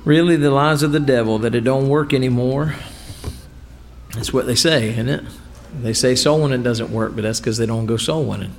really the lies of the devil that it don't work anymore. That's what they say, isn't it? They say soul winning doesn't work, but that's because they don't go soul winning.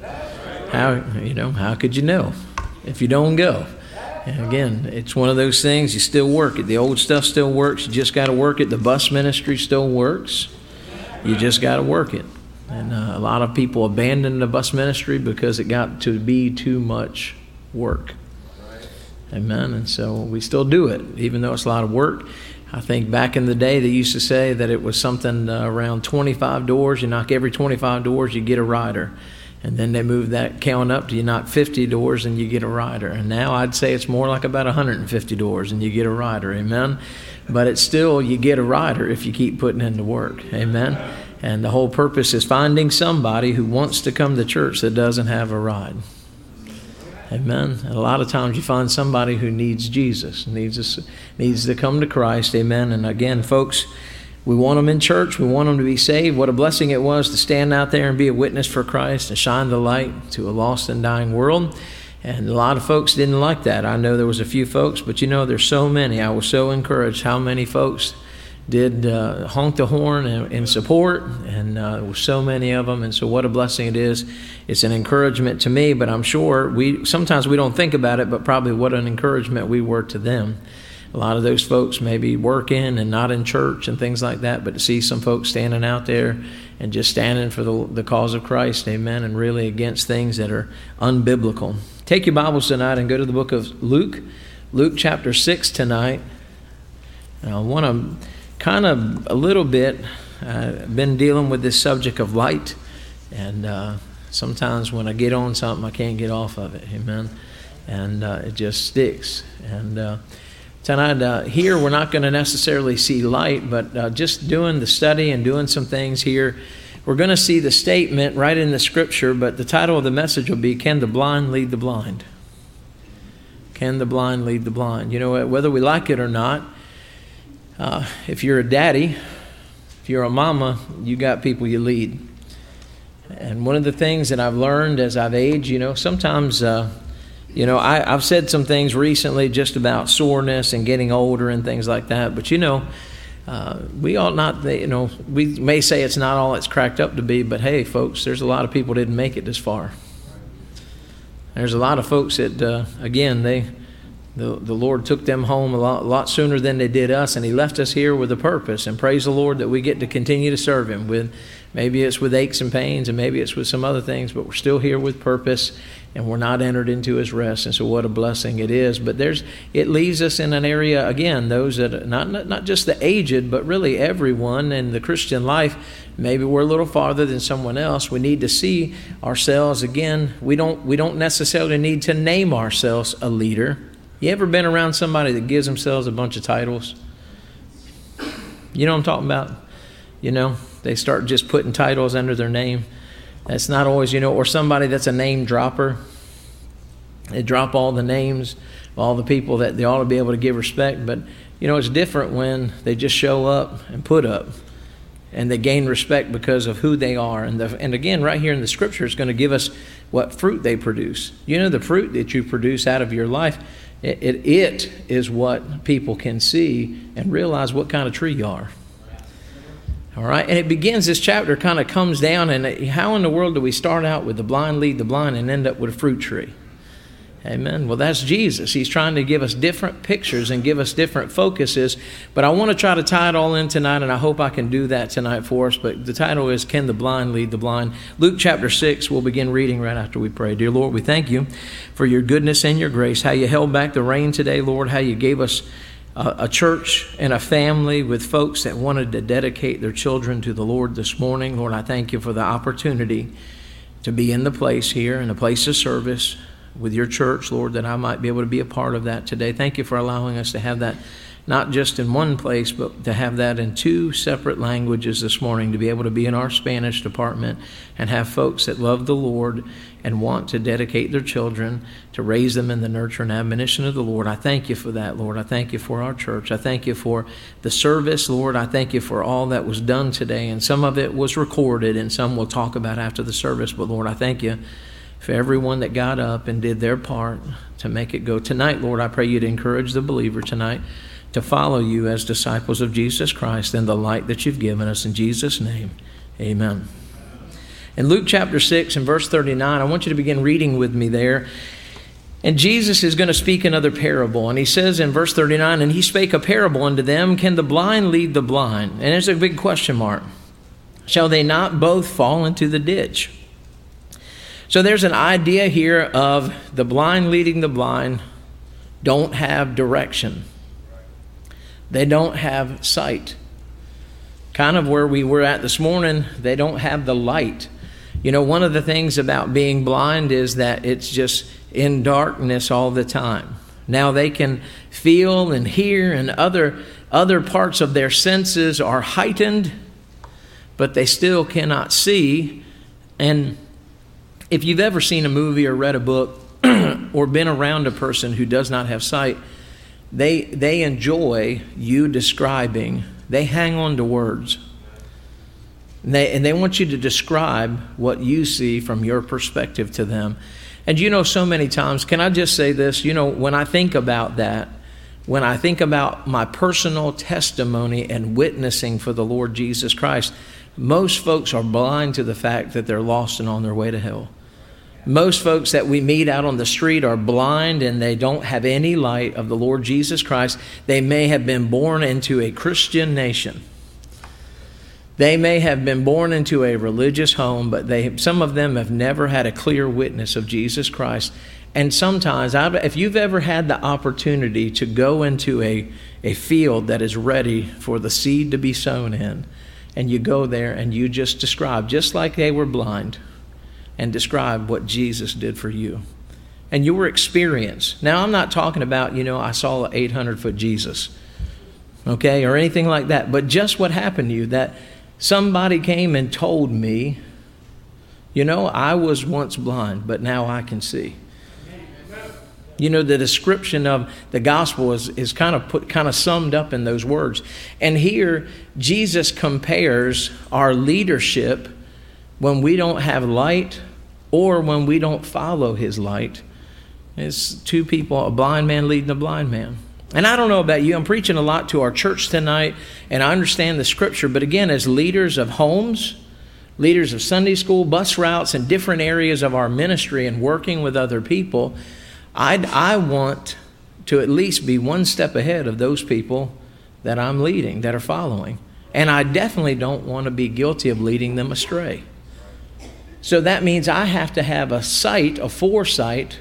How could you know if you don't go? And again, it's one of those things, you still work it. The old stuff still works. You just got to work it. The bus ministry still works. You just got to work it. And a lot of people abandon the bus ministry because it got to be too much work. Amen. And so we still do it, even though it's a lot of work. I think back in the day, they used to say that it was something around 25 doors. You knock every 25 doors, you get a rider. And then they moved that count up to you knock 50 doors and you get a rider. And now I'd say it's more like about 150 doors and you get a rider. Amen. But it's still, you get a rider if you keep putting in the work. Amen. And the whole purpose is finding somebody who wants to come to church that doesn't have a ride. Amen. And a lot of times you find somebody who needs Jesus, needs to come to Christ. Amen. And again, folks, we want them in church. We want them to be saved. What a blessing it was to stand out there and be a witness for Christ and shine the light to a lost and dying world. And a lot of folks didn't like that. I know there was a few folks, but there's so many. I was so encouraged how many folks did honk the horn in support, and there were so many of them. And so what a blessing it is. It's an encouragement to me, but I'm sure sometimes we don't think about it, but probably what an encouragement we were to them. A lot of those folks may be working and not in church and things like that, but to see some folks standing out there and just standing for the cause of Christ, amen, and really against things that are unbiblical. Take your Bibles tonight and go to the book of Luke chapter 6 tonight. And I want to kind of a little bit, been dealing with this subject of light, and sometimes when I get on something, I can't get off of it, amen, and it just sticks. And tonight here, we're not going to necessarily see light, but just doing the study and doing some things here, we're going to see the statement right in the scripture, but the title of the message will be, Can the Blind Lead the Blind? Can the blind lead the blind? Whether we like it or not, if you're a daddy, if you're a mama, you got people you lead. And one of the things that I've learned as I've aged, sometimes, I've said some things recently just about soreness and getting older and things like that. But, we ought not, we may say it's not all it's cracked up to be, but hey, folks, there's a lot of people didn't make it this far. There's a lot of folks that, again, the Lord took them home a lot sooner than they did us, and He left us here with a purpose. And praise the Lord that we get to continue to serve Him with, maybe it's with aches and pains, and maybe it's with some other things, but we're still here with purpose, and we're not entered into His rest. And so what a blessing it is. But it leaves us in an area, again, those that, not just the aged, but really everyone in the Christian life, maybe we're a little farther than someone else. We need to see ourselves, again, we don't necessarily need to name ourselves a leader. You ever been around somebody that gives themselves a bunch of titles? You know what I'm talking about? They start just putting titles under their name. That's not always, or somebody that's a name dropper. They drop all the names of all the people that they ought to be able to give respect. But, it's different when they just show up and put up. And they gain respect because of who they are. And again, right here in the scripture, it's going to give us what fruit they produce. The fruit that you produce out of your life, it is what people can see and realize what kind of tree you are. All right, and it begins, this chapter kind of comes down, and how in the world do we start out with the blind lead the blind and end up with a fruit tree? Amen. Well, that's Jesus. He's trying to give us different pictures and give us different focuses, but I want to try to tie it all in tonight, and I hope I can do that tonight for us. But the title is, Can the Blind Lead the Blind? Luke chapter 6, we'll begin reading right after we pray. Dear Lord, we thank you for your goodness and your grace, how you held back the rain today, Lord, how you gave us a church and a family with folks that wanted to dedicate their children to the Lord this morning. Lord, I thank you for the opportunity to be in the place here, in a place of service with your church, Lord, that I might be able to be a part of that today. Thank you for allowing us to have that not just in one place, but to have that in two separate languages this morning, to be able to be in our Spanish department and have folks that love the Lord and want to dedicate their children to raise them in the nurture and admonition of the Lord. I thank you for that, Lord. I thank you for our church. I thank you for the service, Lord. I thank you for all that was done today, and some of it was recorded and some we'll talk about after the service. But Lord, I thank you for everyone that got up and did their part to make it go. Tonight, Lord, I pray you'd encourage the believer tonight to follow you as disciples of Jesus Christ and the light that you've given us. In Jesus' name, amen. In Luke chapter 6 and verse 39, I want you to begin reading with me there. And Jesus is going to speak another parable. And he says in verse 39, and he spake a parable unto them, can the blind lead the blind? And there's a big question mark. Shall they not both fall into the ditch? So there's an idea here of the blind leading the blind don't have direction. They don't have sight. Kind of where we were at this morning, they don't have the light. You know, one of the things about being blind is that it's just in darkness all the time. Now they can feel and hear, and other parts of their senses are heightened, but they still cannot see. And if you've ever seen a movie or read a book or been around a person who does not have sight, they enjoy you describing. They hang on to words. And they want you to describe what you see from your perspective to them. And you know, so many times, can I just say this? You know, when I think about that, when I think about my personal testimony and witnessing for the Lord Jesus Christ, most folks are blind to the fact that they're lost and on their way to hell. Most folks that we meet out on the street are blind and they don't have any light of the Lord Jesus Christ. They may have been born into a Christian nation. They may have been born into a religious home, but some of them have never had a clear witness of Jesus Christ. And sometimes, if you've ever had the opportunity to go into a field that is ready for the seed to be sown in, and you go there and you just describe, just like they were blind, and describe what Jesus did for you and your experience. Now, I'm not talking about, I saw an 800-foot Jesus, okay, or anything like that, but just what happened to you, that somebody came and told me, I was once blind, but now I can see. The description of the gospel is kind of summed up in those words. And here, Jesus compares our leadership when we don't have light or when we don't follow his light. It's two people, a blind man leading a blind man. And I don't know about you, I'm preaching a lot to our church tonight, and I understand the scripture, but again, as leaders of homes, leaders of Sunday school, bus routes, and different areas of our ministry and working with other people, I want to at least be one step ahead of those people that I'm leading, that are following. And I definitely don't want to be guilty of leading them astray. So that means I have to have a foresight,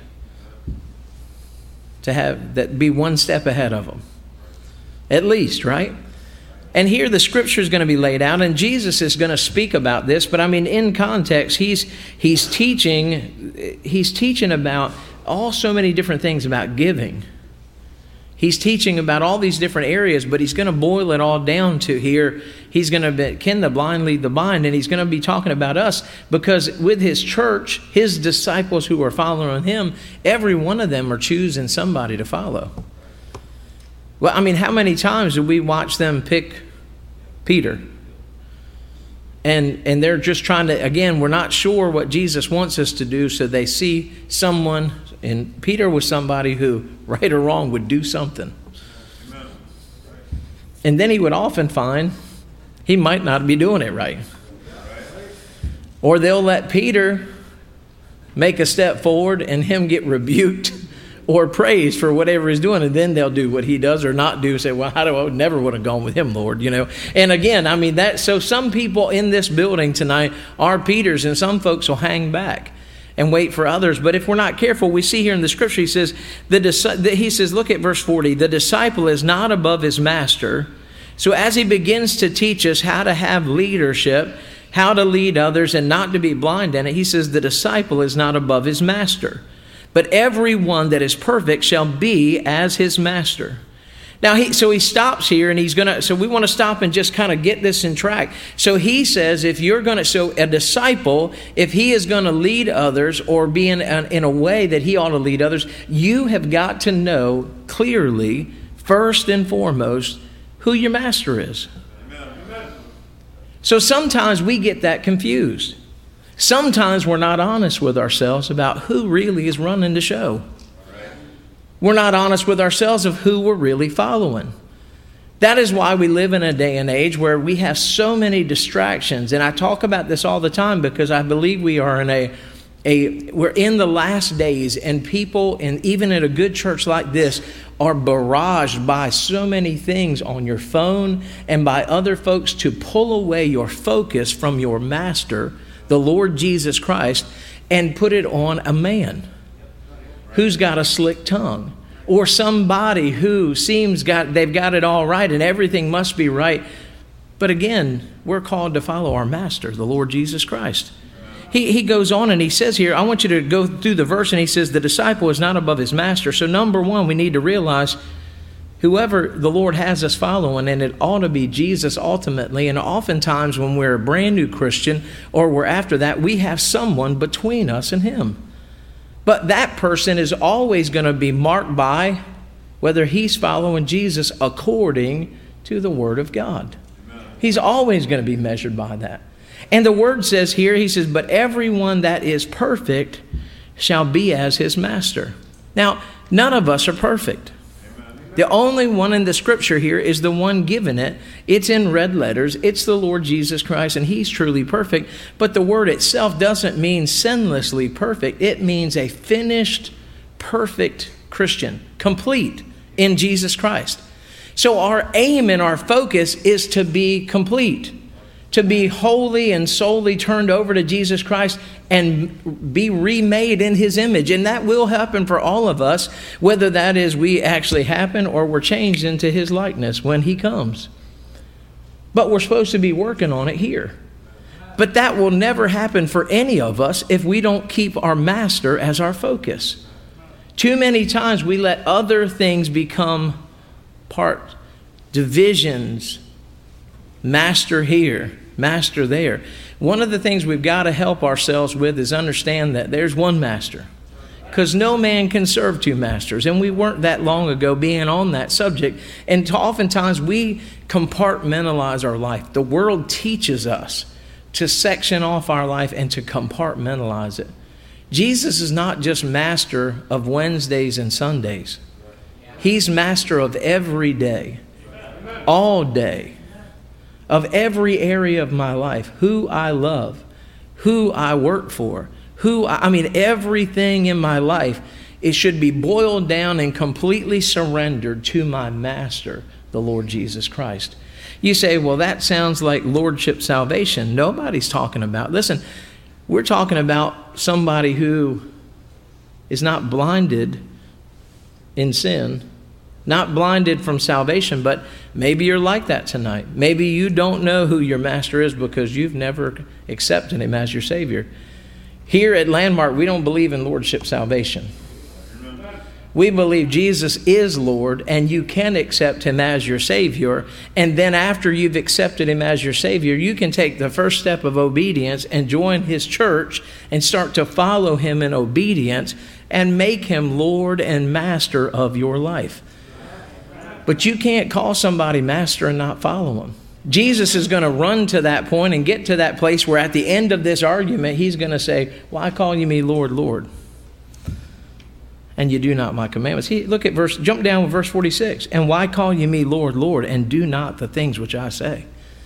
to have that be one step ahead of them. At least, right? And here the scripture is going to be laid out, and Jesus is going to speak about this, but in context, he's teaching about so many different things about giving. He's teaching about all these different areas, but he's going to boil it all down to here. He's going to can the blind lead the blind? And he's going to be talking about us, because with his church, his disciples who are following him, every one of them are choosing somebody to follow. Well, how many times do we watch them pick Peter? And they're just trying to, again, we're not sure what Jesus wants us to do, so they see someone, and Peter was somebody who, right or wrong, would do something. Amen. And then he would often find he might not be doing it right. Or they'll let Peter make a step forward and him get rebuked or praised for whatever he's doing, and then they'll do what he does or not do, say, well, I never would have gone with him, Lord, And again, so some people in this building tonight are Peters, and some folks will hang back and wait for others. But if we're not careful, we see here in the scripture, he says, look at verse 40, the disciple is not above his master. So as he begins to teach us how to have leadership, how to lead others and not to be blind in it, he says the disciple is not above his master. But everyone that is perfect shall be as his master. Now, he stops here, and so we want to stop and just kind of get this in track. So he says, so a disciple, if he is going to lead others or be in a way that he ought to lead others, you have got to know clearly, first and foremost, who your master is. Amen. So sometimes we get that confused. Sometimes we're not honest with ourselves about who really is running the show. We're not honest with ourselves of who we're really following. That is why we live in a day and age where we have so many distractions. And I talk about this all the time because I believe we are in we're in the last days, and people, and even in a good church like this, are barraged by so many things on your phone and by other folks to pull away your focus from your master, the Lord Jesus Christ, and put it on a man who's got a slick tongue, or somebody who they've got it all right and everything must be right. But again, we're called to follow our master, the Lord Jesus Christ. He goes on and he says here, I want you to go through the verse, and he says the disciple is not above his master. So number one, we need to realize whoever the Lord has us following, and it ought to be Jesus ultimately. And oftentimes when we're a brand new Christian or we're after that, we have someone between us and him. But that person is always going to be marked by whether he's following Jesus according to the Word of God. He's always going to be measured by that. And the Word says here, he says, but everyone that is perfect shall be as his master. Now, none of us are perfect. The only one in the Scripture here is the one given it. It's in red letters. It's the Lord Jesus Christ, and he's truly perfect. But the word itself doesn't mean sinlessly perfect. It means a finished, perfect Christian, complete in Jesus Christ. So our aim and our focus is to be complete, to be wholly and solely turned over to Jesus Christ and be remade in his image. And that will happen for all of us, whether that is we actually happen or we're changed into his likeness when he comes. But we're supposed to be working on it here. But that will never happen for any of us if we don't keep our master as our focus. Too many times we let other things become divisions, master here, master there. One of the things we've got to help ourselves with is understand that there's one master, because no man can serve two masters. And we weren't that long ago being on that subject. And oftentimes we compartmentalize our life. The world teaches us to section off our life and to compartmentalize it. Jesus is not just master of Wednesdays and Sundays. He's master of every day, all day, of every area of my life, who I love, who I work for, everything in my life, it should be boiled down and completely surrendered to my master, the Lord Jesus Christ. You say, well, that sounds like lordship salvation. Nobody's talking about, listen, we're talking about somebody who is not blinded in sin, not blinded from salvation, but maybe you're like that tonight. Maybe you don't know who your master is because you've never accepted him as your Savior. Here at Landmark, we don't believe in lordship salvation. We believe Jesus is Lord, and you can accept him as your Savior. And then after you've accepted him as your Savior, you can take the first step of obedience and join his church and start to follow him in obedience and make him Lord and master of your life. But you can't call somebody master and not follow him. Jesus is going to run to that point and get to that place where at the end of this argument, he's going to say, why call you me Lord, Lord, and you do not my commandments? Jump down with verse 46. And why call you me Lord, Lord, and do not the things which I say?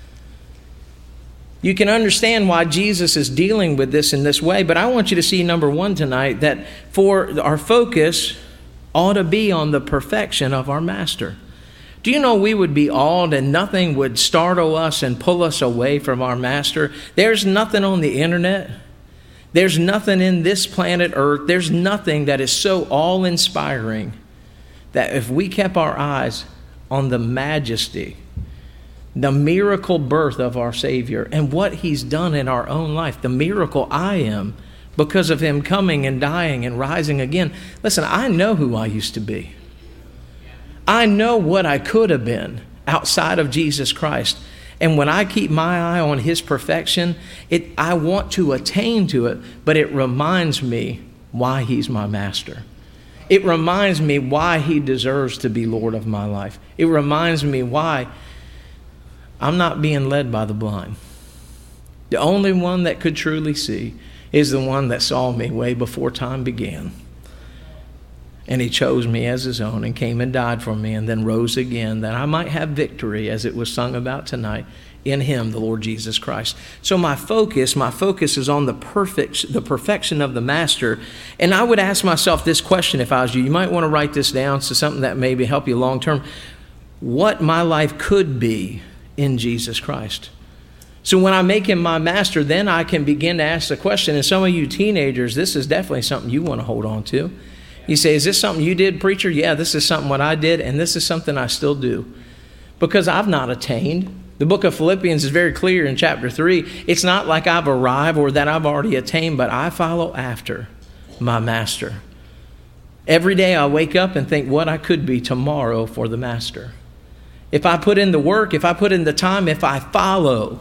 You can understand why Jesus is dealing with this in this way, but I want you to see, number one tonight, that for our focus ought to be on the perfection of our master. Do you know we would be awed and nothing would startle us and pull us away from our master? There's nothing on the internet. There's nothing in this planet Earth. There's nothing that is so awe-inspiring that if we kept our eyes on the majesty, the miracle birth of our Savior and what he's done in our own life, the miracle I am because of him coming and dying and rising again. Listen, I know who I used to be. I know what I could have been outside of Jesus Christ. And when I keep my eye on his perfection, I want to attain to it, but it reminds me why he's my master. It reminds me why he deserves to be Lord of my life. It reminds me why I'm not being led by the blind. The only one that could truly see is the one that saw me way before time began. And he chose me as his own and came and died for me and then rose again that I might have victory, as it was sung about tonight, in him, the Lord Jesus Christ. So my focus is on the perfection of the Master. And I would ask myself this question if I was you. You might want to write this down, so something that maybe help you long term. What my life could be in Jesus Christ. So when I make him my master, then I can begin to ask the question, and some of you teenagers, this is definitely something you want to hold on to. You say, is this something you did, preacher? Yeah, this is something what I did, and this is something I still do. Because I've not attained. The book of Philippians is very clear in chapter 3. It's not like I've arrived or that I've already attained, but I follow after my master. Every day I wake up and think what I could be tomorrow for the master. If I put in the work, if I put in the time, if I follow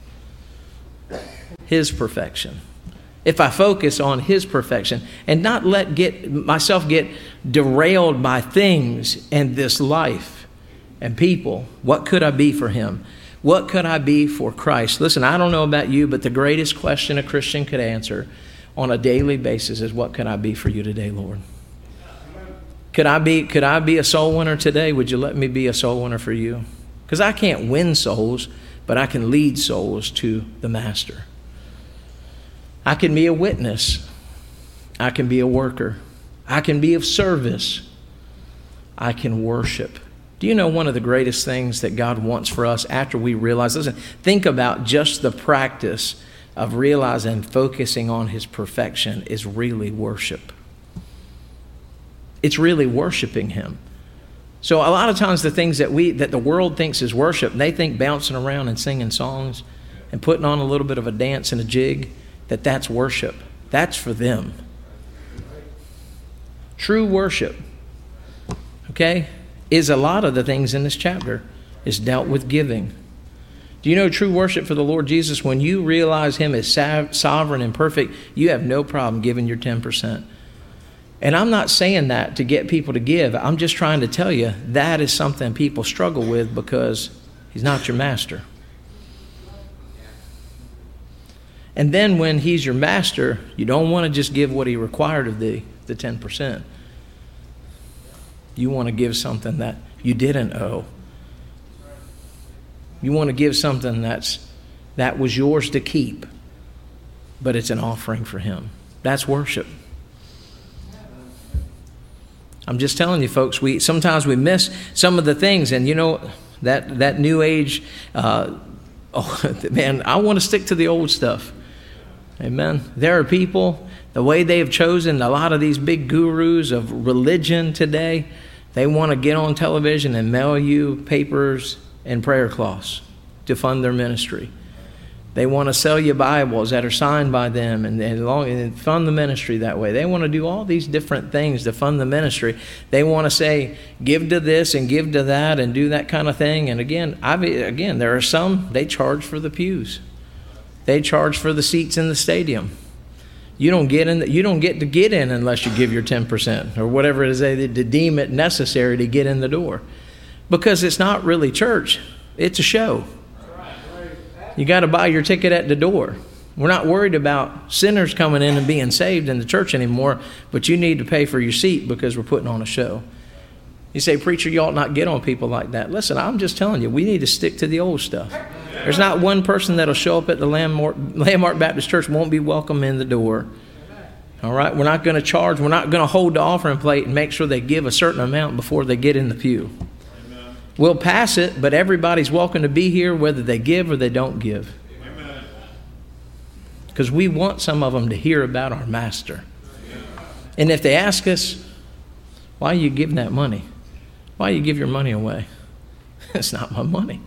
his perfection, if I focus on his perfection and not let myself get derailed by things and this life and people, what could I be for him? What could I be for Christ? Listen, I don't know about you, but the greatest question a Christian could answer on a daily basis is, what can I be for you today, Lord? Could I be a soul winner today? Would you let me be a soul winner for you? Because I can't win souls, but I can lead souls to the Master. I can be a witness. I can be a worker. I can be of service. I can worship. Do you know one of the greatest things that God wants for us after we realize, listen, think about just the practice of realizing and focusing on his perfection is really worship. It's really worshiping him. So a lot of times the things that the world thinks is worship, they think bouncing around and singing songs and putting on a little bit of a dance and a jig, that's worship. That's for them. True worship, okay, is a lot of the things in this chapter is dealt with giving. Do you know true worship for the Lord Jesus, when you realize him as sovereign and perfect, you have no problem giving your 10%. And I'm not saying that to get people to give. I'm just trying to tell you that is something people struggle with because he's not your master. And then when he's your master, you don't want to just give what he required of thee, the 10%. You want to give something that you didn't owe. You want to give something that was yours to keep, but it's an offering for him. That's worship. I'm just telling you, folks, sometimes we miss some of the things. And you know, that new age, man, I want to stick to the old stuff. Amen. There are people, the way they have chosen, a lot of these big gurus of religion today, they want to get on television and mail you papers and prayer cloths to fund their ministry. They want to sell you Bibles that are signed by them and fund the ministry that way. They want to do all these different things to fund the ministry. They want to say, give to this and give to that and do that kind of thing. And again, there are some, they charge for the pews. They charge for the seats in the stadium. You don't get to get in unless you give your 10% or whatever it is they deem it necessary to get in the door. Because it's not really church. It's a show. You got to buy your ticket at the door. We're not worried about sinners coming in and being saved in the church anymore, but you need to pay for your seat because we're putting on a show. You say, preacher, you ought not get on people like that. Listen, I'm just telling you, we need to stick to the old stuff. There's not one person that'll show up at the Landmark Baptist Church won't be welcome in the door. All right? We're not going to charge. We're not going to hold the offering plate and make sure they give a certain amount before they get in the pew. Amen. We'll pass it, but everybody's welcome to be here whether they give or they don't give. Because we want some of them to hear about our master. And if they ask us, why are you giving that money? Why do you give your money away? It's not my money.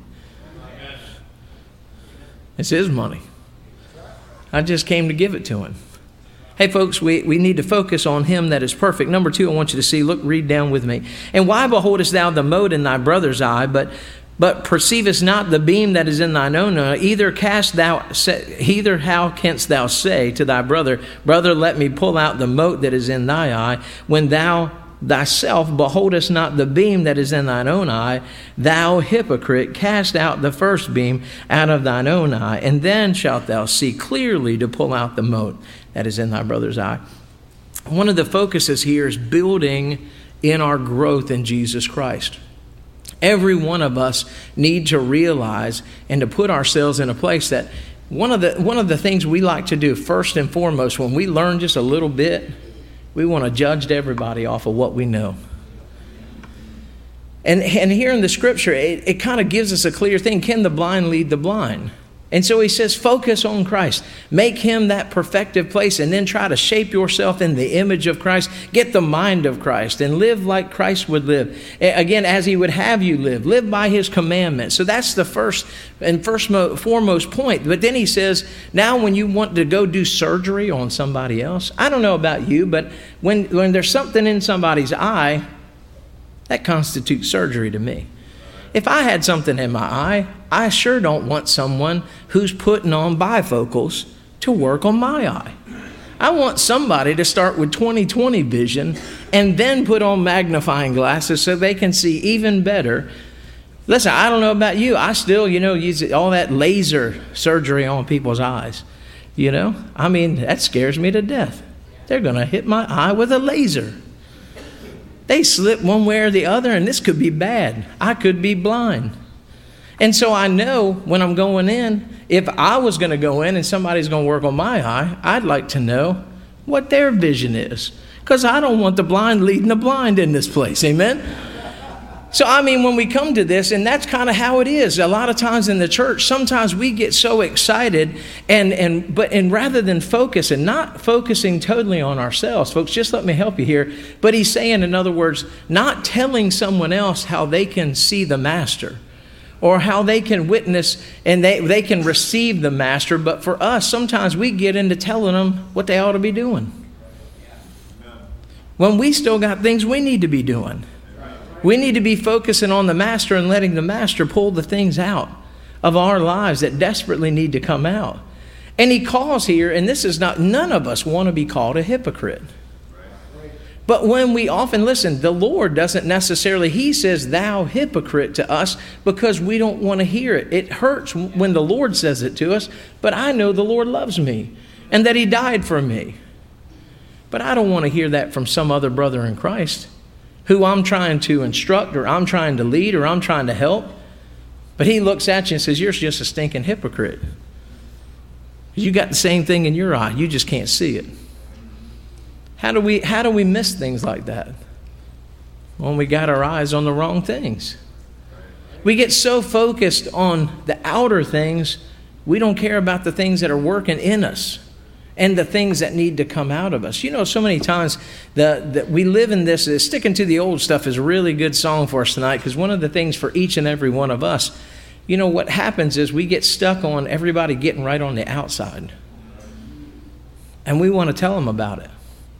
It's his money. I just came to give it to him. Hey, folks, we need to focus on him that is perfect. Number 2, I want you to see, read down with me. And why beholdest thou the mote in thy brother's eye, but perceivest not the beam that is in thine own eye? Either how canst thou say to thy brother, brother, let me pull out the mote that is in thy eye, when thou thyself beholdest not the beam that is in thine own eye? Thou hypocrite, cast out the first beam out of thine own eye, and then shalt thou see clearly to pull out the mote that is in thy brother's eye. one of the focuses here is building in our growth in Jesus Christ. Every one of us need to realize and to put ourselves in a place that one of the things we like to do first and foremost when we learn just a little bit, we want to judge everybody off of what we know. And here in the scripture, it kind of gives us a clear thing. Can the blind lead the blind? And so he says, focus on Christ. Make him that perfected place, and then try to shape yourself in the image of Christ. Get the mind of Christ and live like Christ would live. Again, as he would have you live. Live by his commandments. So that's the first and foremost point. But then he says, now when you want to go do surgery on somebody else, I don't know about you, but when there's something in somebody's eye, that constitutes surgery to me. If I had something in my eye, I sure don't want someone who's putting on bifocals to work on my eye. I want somebody to start with 20/20 vision and then put on magnifying glasses so they can see even better. Listen, I don't know about you. I still, use all that laser surgery on people's eyes. I mean, that scares me to death. They're going to hit my eye with a laser. They slip one way or the other, and this could be bad. I could be blind. And so I know when I'm going in, if I was going to go in and somebody's going to work on my eye, I'd like to know what their vision is. Because I don't want the blind leading the blind in this place. Amen? So, I mean, when we come to this, and that's kind of how it is. A lot of times in the church, sometimes we get so excited, and rather than focus and not focusing totally on ourselves, folks, just let me help you here. But he's saying, in other words, not telling someone else how they can see the master or how they can witness and they can receive the master. But for us, sometimes we get into telling them what they ought to be doing when we still got things we need to be doing. We need to be focusing on the master and letting the master pull the things out of our lives that desperately need to come out. And he calls here, and this is not, none of us want to be called a hypocrite. But when we often listen, the Lord doesn't necessarily, he says, thou hypocrite to us because we don't want to hear it. It hurts when the Lord says it to us, but I know the Lord loves me and that he died for me. But I don't want to hear that from some other brother in Christ who I'm trying to instruct or I'm trying to lead or I'm trying to help. But he looks at you and says, you're just a stinking hypocrite. You got the same thing in your eye. You just can't see it. How do we miss things like that? When we got our eyes on the wrong things. We get so focused on the outer things, we don't care about the things that are working in us and the things that need to come out of us. So many times that we live in this, Sticking to the Old Stuff is a really good song for us tonight, because one of the things for each and every one of us, what happens is we get stuck on everybody getting right on the outside. And we want to tell them about it.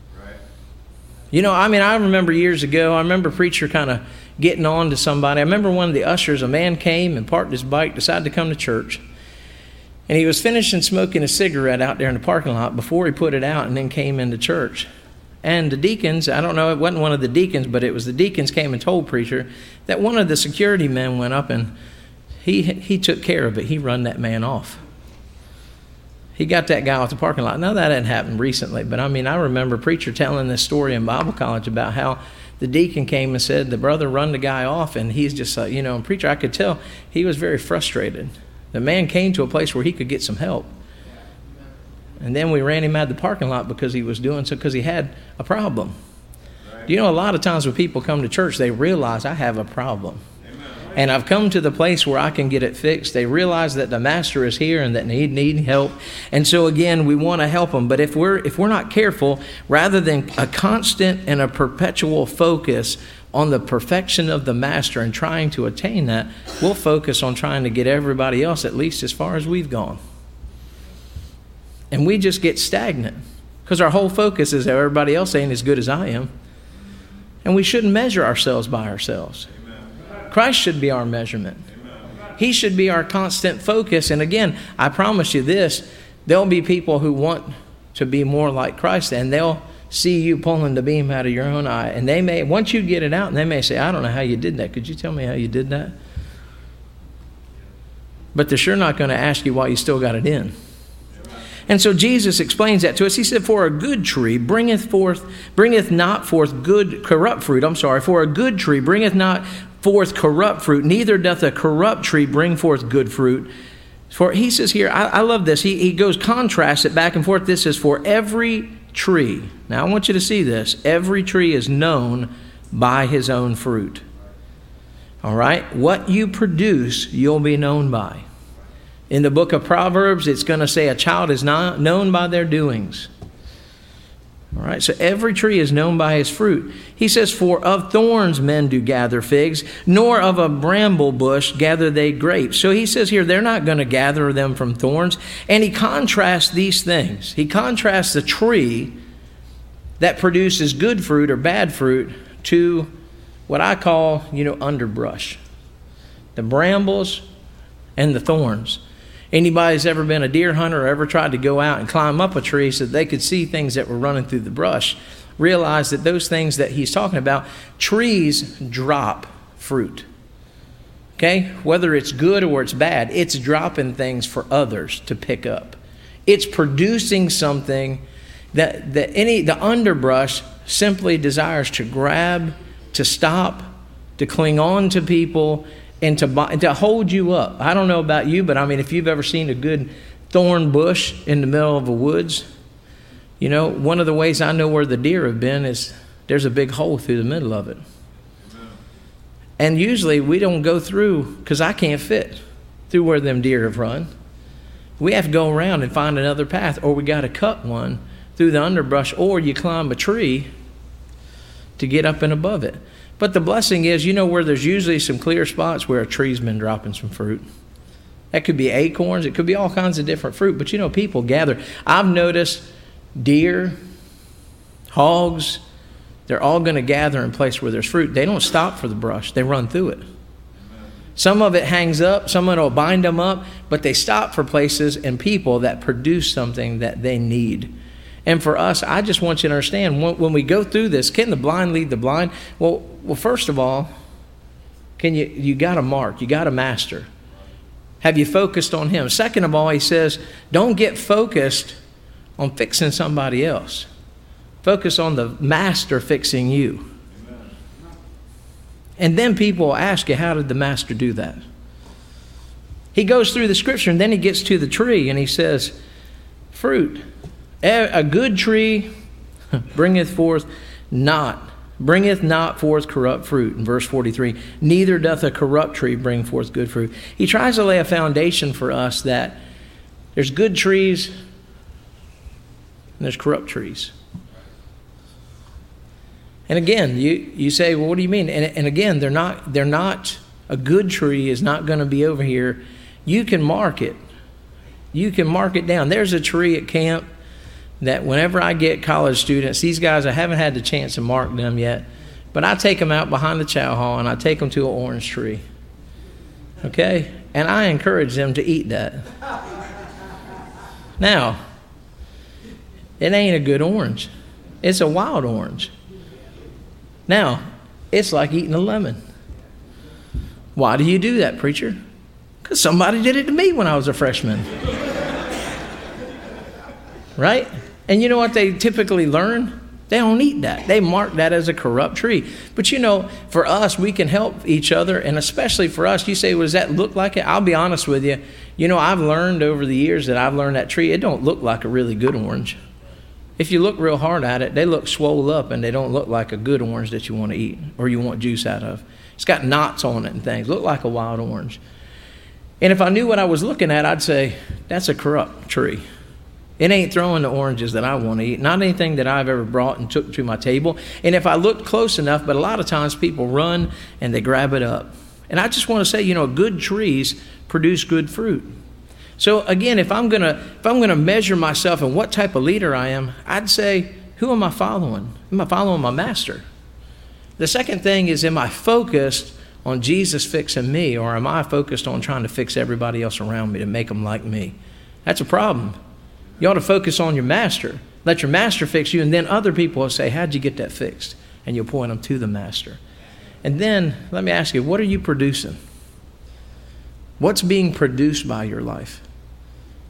I remember years ago, a preacher kind of getting on to somebody. I remember one of the ushers, a man came and parked his bike, decided to come to church. And he was finishing smoking a cigarette out there in the parking lot before he put it out and then came into church. And the deacons, I don't know, it wasn't one of the deacons, but it was the deacons came and told preacher that one of the security men went up and he took care of it. He run that man off. He got that guy off the parking lot. Now, that hadn't happened recently, but I remember preacher telling this story in Bible college about how the deacon came and said the brother run the guy off, and he's just like, and preacher, I could tell he was very frustrated. The man came to a place where he could get some help. And then we ran him out of the parking lot because he was doing so, because he had a problem. Right. A lot of times when people come to church, they realize I have a problem. And I've come to the place where I can get it fixed. They realize that the master is here and that they need help. And so again, we want to help them. But if we're not careful, rather than a constant and a perpetual focus on the perfection of the master and trying to attain that, we'll focus on trying to get everybody else at least as far as we've gone. And we just get stagnant because our whole focus is that everybody else ain't as good as I am. And we shouldn't measure ourselves by ourselves. Christ should be our measurement. He should be our constant focus. And again, I promise you this, there'll be people who want to be more like Christ, and they'll see you pulling the beam out of your own eye. And they may, once you get it out, and they may say, I don't know how you did that. Could you tell me how you did that? But they're sure not going to ask you why you still got it in. And so Jesus explains that to us. He said, for a good tree bringeth not forth corrupt fruit. For a good tree bringeth not forth corrupt fruit, neither doth a corrupt tree bring forth good fruit. For he says here, I love this. He goes contrast it back and forth. This is for every tree. Now I want you to see this. Every tree is known by his own fruit. All right? What you produce, you'll be known by. In the book of Proverbs, it's going to say a child is not known by their doings. All right, so every tree is known by his fruit. He says, for of thorns men do gather figs, nor of a bramble bush gather they grapes. So he says here, they're not going to gather them from thorns. And he contrasts these things. He contrasts the tree that produces good fruit or bad fruit to what I call, underbrush. The brambles and the thorns. Anybody's ever been a deer hunter or ever tried to go out and climb up a tree so that they could see things that were running through the brush, realize that those things that he's talking about, trees drop fruit. Okay? Whether it's good or it's bad, it's dropping things for others to pick up. It's producing something that the underbrush simply desires to grab, to stop, to cling on to people, and to hold you up. I don't know about you, but if you've ever seen a good thorn bush in the middle of the woods, one of the ways I know where the deer have been is there's a big hole through the middle of it. And usually we don't go through, because I can't fit through where them deer have run. We have to go around and find another path, or we got to cut one through the underbrush, or you climb a tree to get up and above it. But the blessing is, where there's usually some clear spots where a tree's been dropping some fruit. That could be acorns. It could be all kinds of different fruit. But, people gather. I've noticed deer, hogs, they're all going to gather in place where there's fruit. They don't stop for the brush. They run through it. Some of it hangs up. Some of it will bind them up. But they stop for places and people that produce something that they need. And for us, I just want you to understand, when we go through this, can the blind lead the blind? Well, first of all, you got a mark, you got a master. Have you focused on him? Second of all, he says, don't get focused on fixing somebody else. Focus on the master fixing you. Amen. And then people will ask you, how did the master do that? He goes through the scripture and then he gets to the tree and he says, fruit. A good tree bringeth not forth corrupt fruit. In verse 43, neither doth a corrupt tree bring forth good fruit. He tries to lay a foundation for us that there's good trees and there's corrupt trees. And again, you say, well, what do you mean? And again, they're not. A good tree is not going to be over here. You can mark it. You can mark it down. There's a tree at camp that whenever I get college students, these guys, I haven't had the chance to mark them yet, but I take them out behind the chow hall and I take them to an orange tree. Okay? And I encourage them to eat that. Now, it ain't a good orange. It's a wild orange. Now, it's like eating a lemon. Why do you do that, preacher? Because somebody did it to me when I was a freshman. Right? And you know what they typically learn? They don't eat that. They mark that as a corrupt tree. But for us, we can help each other. And especially for us, you say, well, does that look like it? I'll be honest with you. I've learned over the years that tree, it don't look like a really good orange. If you look real hard at it, they look swole up and they don't look like a good orange that you want to eat or you want juice out of. It's got knots on it and things. Look like a wild orange. And if I knew what I was looking at, I'd say, that's a corrupt tree. It ain't throwing the oranges that I want to eat. Not anything that I've ever brought and took to my table. And if I looked close enough, but a lot of times people run and they grab it up. And I just want to say, good trees produce good fruit. So again, if I'm gonna measure myself and what type of leader I am, I'd say, who am I following? Am I following my master? The second thing is, am I focused on Jesus fixing me, or am I focused on trying to fix everybody else around me to make them like me? That's a problem. You ought to focus on your master. Let your master fix you, and then other people will say, how'd you get that fixed? And you'll point them to the master. And then, let me ask you, what are you producing? What's being produced by your life?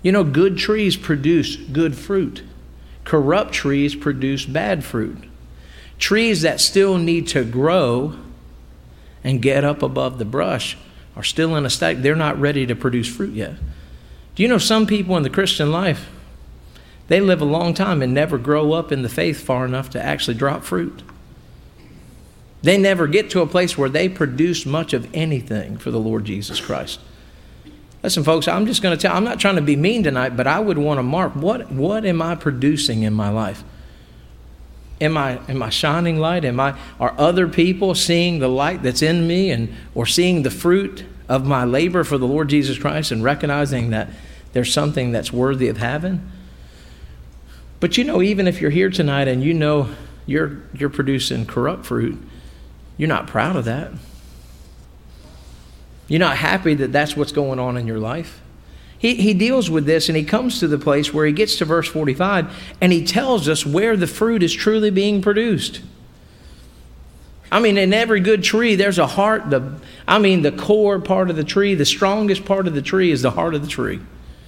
You know, good trees produce good fruit. Corrupt trees produce bad fruit. Trees that still need to grow and get up above the brush are still in a state, they're not ready to produce fruit yet. Do you know some people in the Christian life, they live a long time and never grow up in the faith far enough to actually drop fruit? They never get to a place where they produce much of anything for the Lord Jesus Christ. Listen, folks, I'm just going to tell, I'm not trying to be mean tonight, but I would want to mark, what am I producing in my life? Am I shining light? Are other people seeing the light that's in me or seeing the fruit of my labor for the Lord Jesus Christ and recognizing that there's something that's worthy of having? But you know, even if you're here tonight and you know you're producing corrupt fruit, you're not proud of that. You're not happy that that's what's going on in your life. He deals with this, and he comes to the place where he gets to verse 45, and he tells us where the fruit is truly being produced. I mean, in every good tree, there's a heart. The core part of the tree, the strongest part of the tree is the heart of the tree.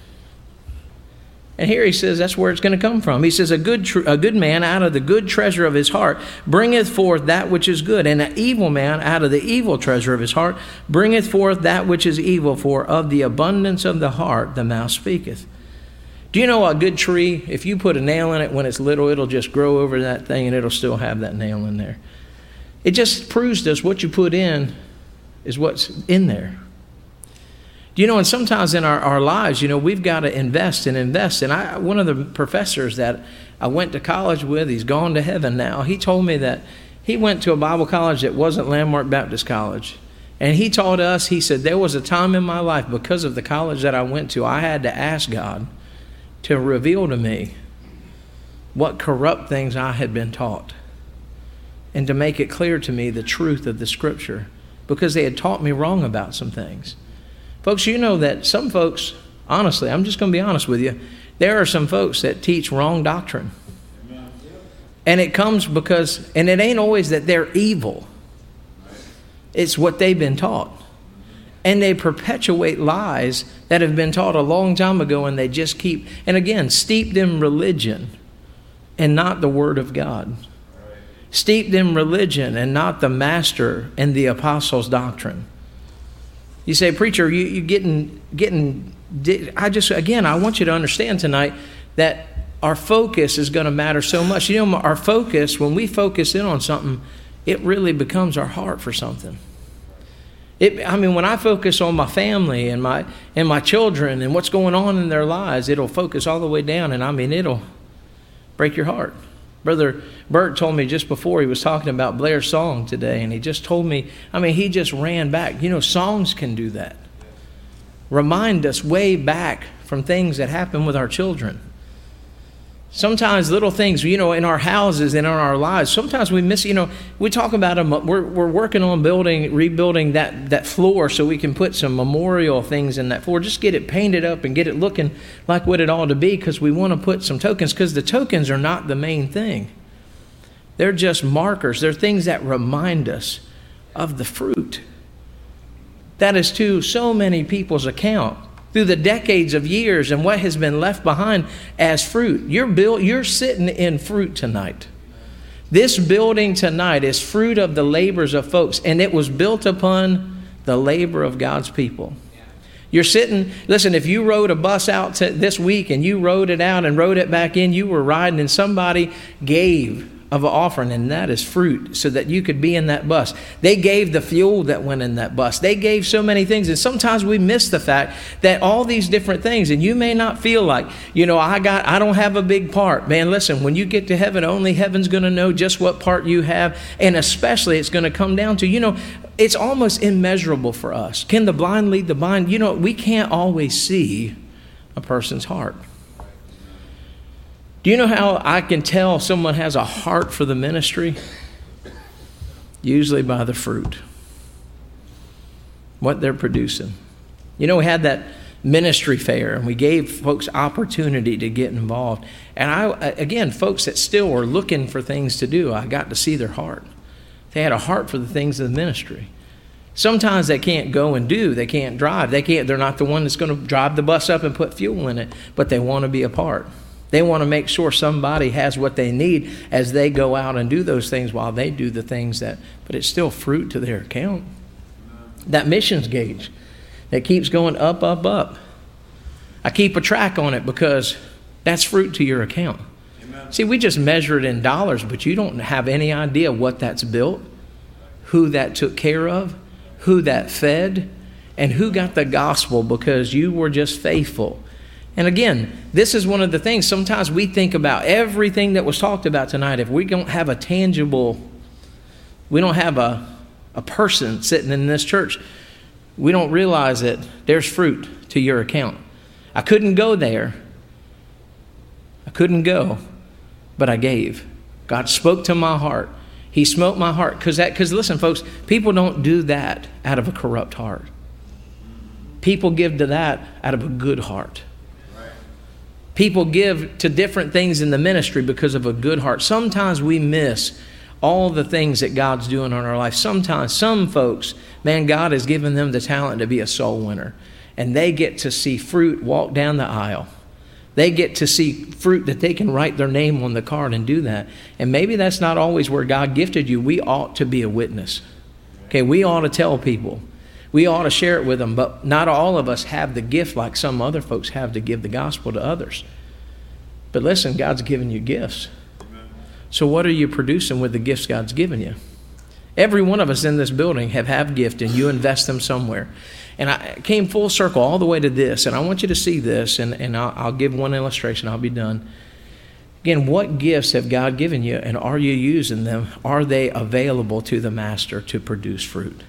And here he says that's where it's going to come from. He says, a good man out of the good treasure of his heart bringeth forth that which is good. And an evil man out of the evil treasure of his heart bringeth forth that which is evil. For of the abundance of the heart the mouth speaketh. Do you know a good tree, if you put a nail in it when it's little, it'll just grow over that thing and it'll still have that nail in there. It just proves to us what you put in is what's in there. You know, and sometimes in our lives, you know, we've got to invest. And one of the professors that I went to college with, he's gone to heaven now. He told me that he went to a Bible college that wasn't Landmark Baptist College. And he taught us, he said, there was a time in my life because of the college that I went to, I had to ask God to reveal to me what corrupt things I had been taught and to make it clear to me the truth of the Scripture, because they had taught me wrong about some things. Folks, you know that some folks, honestly, I'm just going to be honest with you, there are some folks that teach wrong doctrine. And it comes because, and it ain't always that they're evil. It's what they've been taught. And they perpetuate lies that have been taught a long time ago, and they just keep, and again, steeped in religion and not the Word of God. Steeped in religion and not the Master and the Apostles' doctrine. You say, preacher, you getting. I want you to understand tonight that our focus is going to matter so much. You know, our focus, when we focus in on something, it really becomes our heart for something. When I focus on my family and my children and what's going on in their lives, it'll focus all the way down, and it'll break your heart. Brother Bert told me just before, he was talking about Blair's song today, and he just told me, he just ran back. You know, songs can do that. Remind us way back from things that happen with our children. Sometimes little things, you know, in our houses and in our lives, sometimes we miss, you know, we talk about them. We're working on rebuilding that floor so we can put some memorial things in that floor. Just get it painted up and get it looking like what it ought to be, because we want to put some tokens, because the tokens are not the main thing. They're just markers. They're things that remind us of the fruit. That is to so many people's account through the decades of years and what has been left behind as fruit. You're sitting in fruit tonight. This building tonight is fruit of the labors of folks, and it was built upon the labor of God's people. You're sitting, listen, if you rode a bus out this week and you rode it out and rode it back in, you were riding and somebody gave of an offering, and that is fruit, so that you could be in that bus. They gave the fuel that went in that bus. They gave so many things, and sometimes we miss the fact that all these different things, and you may not feel like, you know, I don't have a big part. Man, listen, when you get to heaven, only heaven's going to know just what part you have, and especially it's going to come down to, you know, it's almost immeasurable for us. Can the blind lead the blind? You know, we can't always see a person's heart. Do you know how I can tell someone has a heart for the ministry? Usually by the fruit. What they're producing. You know, we had that ministry fair, and we gave folks opportunity to get involved. And folks that still were looking for things to do, I got to see their heart. They had a heart for the things of the ministry. Sometimes they can't go and do. They can't drive. They're not the one that's going to drive the bus up and put fuel in it, but they want to be a part. They want to make sure somebody has what they need as they go out and do those things while they do the things but it's still fruit to their account. That missions gauge that keeps going up, up, up. I keep a track on it because that's fruit to your account. Amen. See, we just measure it in dollars, but you don't have any idea what that's built, who that took care of, who that fed, and who got the gospel because you were just faithful. And again, this is one of the things, sometimes we think about everything that was talked about tonight. If we don't have a tangible, we don't have a person sitting in this church, we don't realize that there's fruit to your account. I couldn't go there. I couldn't go, but I gave. God spoke to my heart. He smote my heart. Because listen, folks, people don't do that out of a corrupt heart. People give to that out of a good heart. People give to different things in the ministry because of a good heart. Sometimes we miss all the things that God's doing in our life. Sometimes some folks, man, God has given them the talent to be a soul winner. And they get to see fruit walk down the aisle. They get to see fruit that they can write their name on the card and do that. And maybe that's not always where God gifted you. We ought to be a witness. Okay, we ought to tell people. We ought to share it with them. But not all of us have the gift like some other folks have to give the gospel to others. But listen, God's given you gifts. So what are you producing with the gifts God's given you? Every one of us in this building have gifts, and you invest them somewhere. And I came full circle all the way to this, and I want you to see this, and I'll give one illustration. I'll be done. Again, what gifts have God given you, and are you using them? Are they available to the master to produce fruit?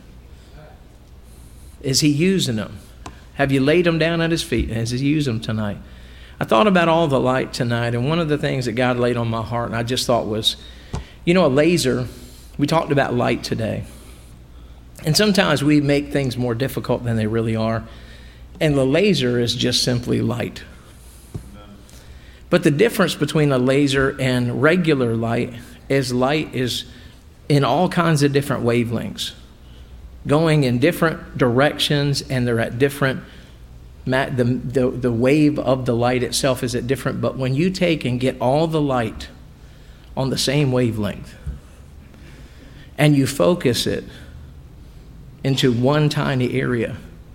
Is he using them? Have you laid them down at his feet? Has he used them tonight? I thought about all the light tonight, and one of the things that God laid on my heart, and I just thought was, a laser, we talked about light today. And sometimes we make things more difficult than they really are. And the laser is just simply light. But the difference between a laser and regular light is in all kinds of different wavelengths, going in different directions, and they're at different, the wave of the light itself is at different. But when you take and get all the light on the same wavelength, and you focus it into one tiny area,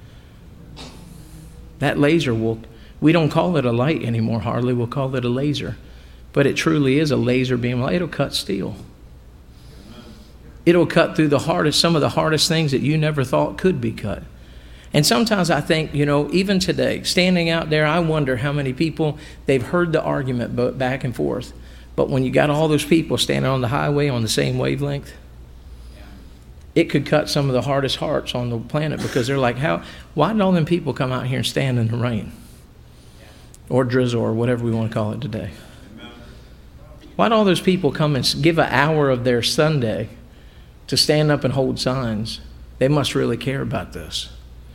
that laser we don't call it a light anymore hardly, we'll call it a laser. But it truly is a laser beam. It'll cut steel. It'll cut through some of the hardest things that you never thought could be cut. And sometimes I think, even today, standing out there, I wonder how many people, they've heard the argument back and forth. But when you got all those people standing on the highway on the same wavelength, it could cut some of the hardest hearts on the planet, because they're like, why did all them people come out here and stand in the rain? Or drizzle, or whatever we want to call it today. Why did all those people come and give an hour of their Sunday to stand up and hold signs? They must really care about this.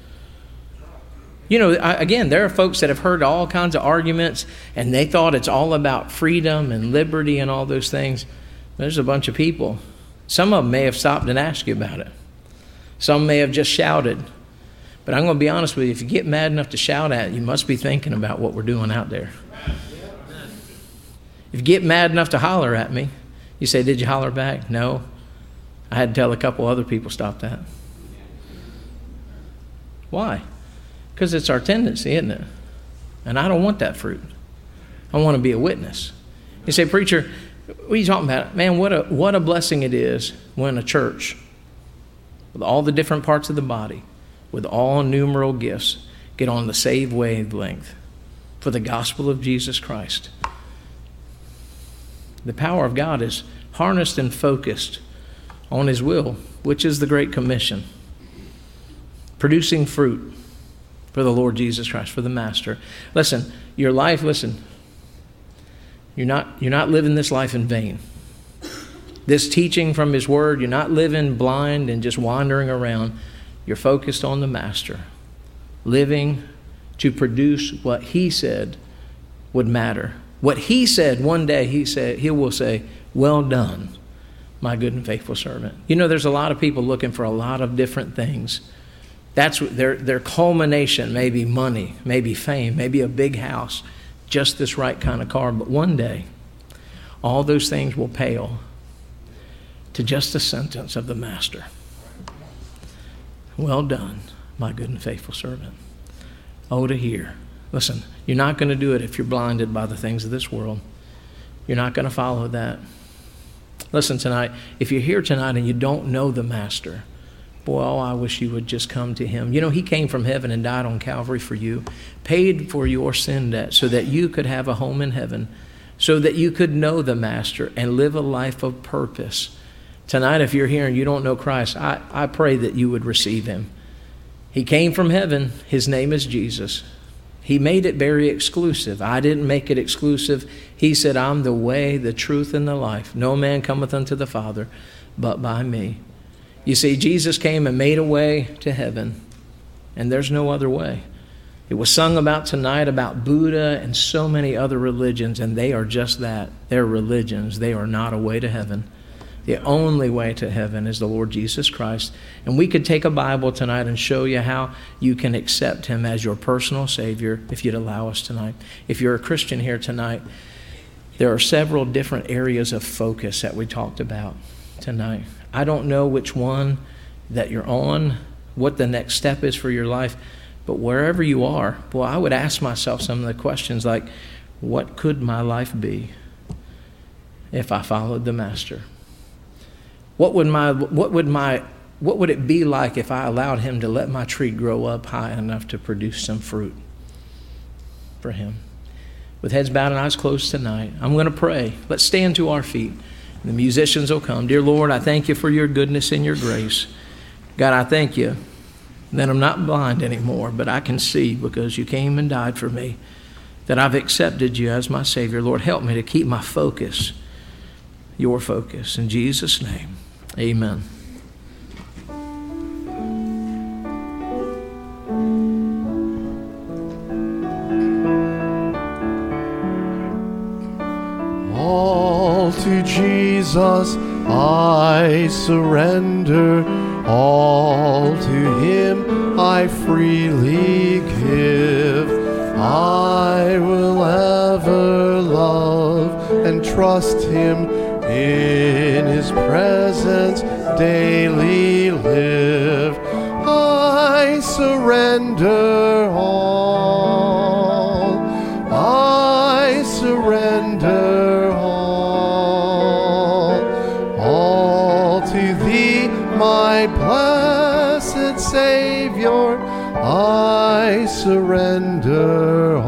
Again, there are folks that have heard all kinds of arguments, and they thought it's all about freedom and liberty and all those things. There's a bunch of people. Some of them may have stopped and asked you about it. Some may have just shouted. But I'm going to be honest with you, if you get mad enough to shout at it, you must be thinking about what we're doing out there. If you get mad enough to holler at me, you say, did you holler back? No. I had to tell a couple other people, stop that. Why? Because it's our tendency, isn't it? And I don't want that fruit. I want to be a witness. You say, preacher, what are you talking about? Man, what a blessing it is when a church, with all the different parts of the body, with all innumerable gifts, get on the same wavelength for the gospel of Jesus Christ. The power of God is harnessed and focused on his will, which is the Great Commission. Producing fruit for the Lord Jesus Christ, for the Master. Listen, your life, you're not living this life in vain. This teaching from his word, you're not living blind and just wandering around. You're focused on the Master, living to produce what he said would matter. What he said one day, he will say, well done, my good and faithful servant. You know, there's a lot of people looking for a lot of different things. That's what their culmination, maybe money, maybe fame, maybe a big house, just this right kind of car. But one day, all those things will pale to just a sentence of the Master. Well done, my good and faithful servant. Oh, to hear. Listen, you're not going to do it if you're blinded by the things of this world. You're not going to follow that. Listen, tonight, if you're here tonight and you don't know the Master, boy, oh, I wish you would just come to him. You know, he came from heaven and died on Calvary for you, paid for your sin debt so that you could have a home in heaven, so that you could know the Master and live a life of purpose. Tonight, if you're here and you don't know Christ, I pray that you would receive him. He came from heaven. His name is Jesus. He made it very exclusive. I didn't make it exclusive. He said, I'm the way, the truth, and the life. No man cometh unto the Father but by me. You see, Jesus came and made a way to heaven, and there's no other way. It was sung about tonight about Buddha and so many other religions, and they are just that. They're religions. They are not a way to heaven. The only way to heaven is the Lord Jesus Christ. And we could take a Bible tonight and show you how you can accept him as your personal Savior if you'd allow us tonight. If you're a Christian here tonight, there are several different areas of focus that we talked about tonight. I don't know which one that you're on, what the next step is for your life, but wherever you are, boy, I would ask myself some of the questions like, what could my life be if I followed the Master? What would it be like if I allowed him to let my tree grow up high enough to produce some fruit for him? With heads bowed and eyes closed tonight, I'm going to pray. Let's stand to our feet. The musicians will come. Dear Lord, I thank you for your goodness and your grace. God, I thank you that I'm not blind anymore, but I can see because you came and died for me, that I've accepted you as my Savior. Lord, help me to keep my focus, your focus. In Jesus' name, amen. All to Jesus I surrender, all to him I freely give. I will ever love and trust him, in his presence daily live. I surrender all, I surrender all to thee, my blessed Savior, I surrender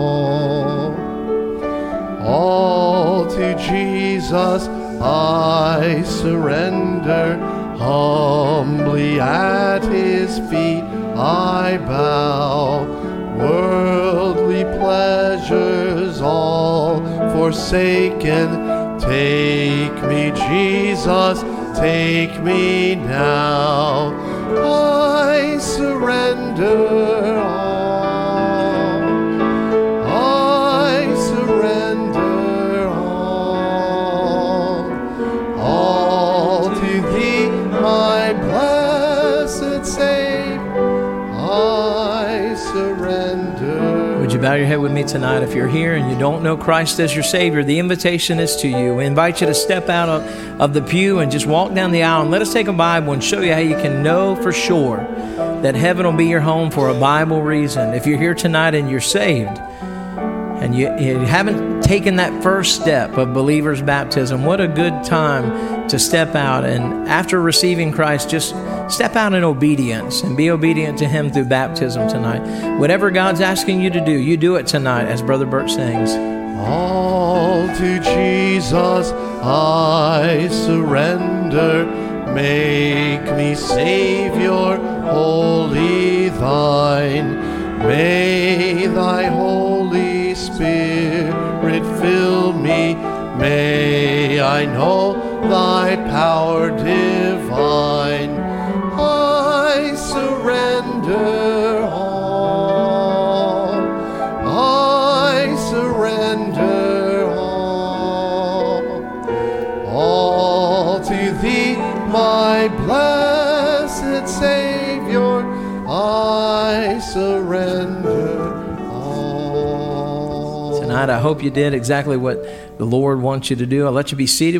all to Jesus I surrender, humbly at his feet I bow, worldly pleasures all forsaken, take me Jesus, take me now, I surrender all, I surrender all to thee, my blessed Savior, I surrender. Would you bow your head with me tonight? If you're here and you don't know Christ as your Savior, the invitation is to you. We invite you to step out of the pew and just walk down the aisle and let us take a Bible and show you how you can know for sure that heaven will be your home for a Bible reason. If you're here tonight and you're saved and you haven't taken that first step of believer's baptism, what a good time to step out. And after receiving Christ, just step out in obedience and be obedient to him through baptism tonight. Whatever God's asking you to do, you do it tonight, as Brother Bert sings. All to Jesus I surrender, make me Savior wholly thine. May thy Holy Spirit fill me, may I know thy power divine. I surrender all, I surrender all to thee, my blessed Savior, I surrender all. Tonight, I hope you did exactly what the Lord wants you to do. I'll let you be seated.